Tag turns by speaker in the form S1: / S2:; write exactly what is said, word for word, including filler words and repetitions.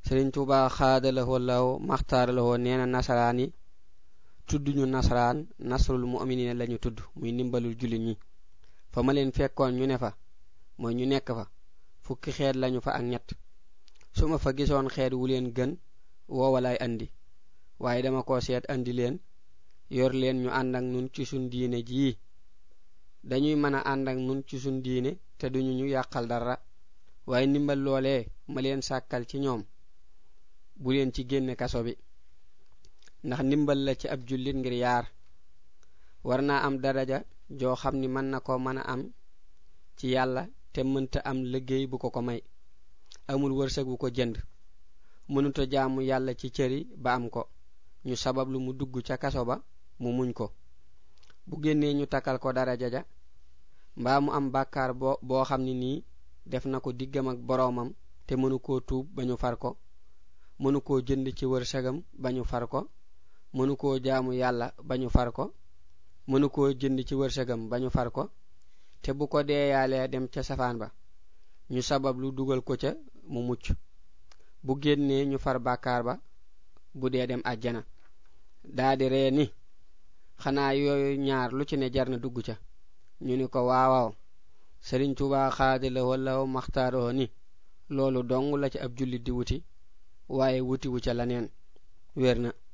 S1: Serigne Touba khadalahu wallahu makhtarlahu neena nasarani tuddu ñu nasaraan nasrul mu'minina lañu tudd muy nimbalul julit ñi fa ma leen fekkoon ñu ne fa moy ñu nekk fa fukki xeet lañu fa ak ñett suma fa gisoon xeet wu leen gën woowalaay andi waaye dama ko seet andi leen yor leen ñu ànd ak nun ci sun diine ji dañuy mëna ànd ak nun ci sun diine te duñu ñu yàqal dara waaye nimbal loolee ma leen sàkkal ci ñoom bu leen ci génne kaso bi ndax nimbal la ci ab jullit ngir yaar warna am daraja joo xam ni mën na ko mën a am ci yàlla te mënta am liggéey bu ko ko may amul wërsëg bu ko jënd mënuta jaamu yàlla ci cëri ba am ko ñu sabab lu mu dugg ca kaso ba mu muñ ko bu génnee ñu takal ko daraja ja mbaa mu am bàkkaar bo boo xam ni nii def na ko diggam ak boroomam te mënu koo tuub bañu far ko mënu koo jënd ci wërsëgam bañu far ko mënu koo jaamu yàlla bañu far ko mënu koo jënd ci wërsëgam bañu far ko te bu ko deeyaalee dem ca safaan ba ñu sabab lu dugal ko ca mu mucc bu génnee ñu far bàkkaar ba bu dee dem àjjana daa di ree ni xanaa yooyu ñaar lu ci ne jar na dugg ca ñu ni ko waawaaw Serigne Touba xaadila wala maxtaaroo ni loolu dong la ci ab jullit di wuti waaye wuti wu ca laneen wér na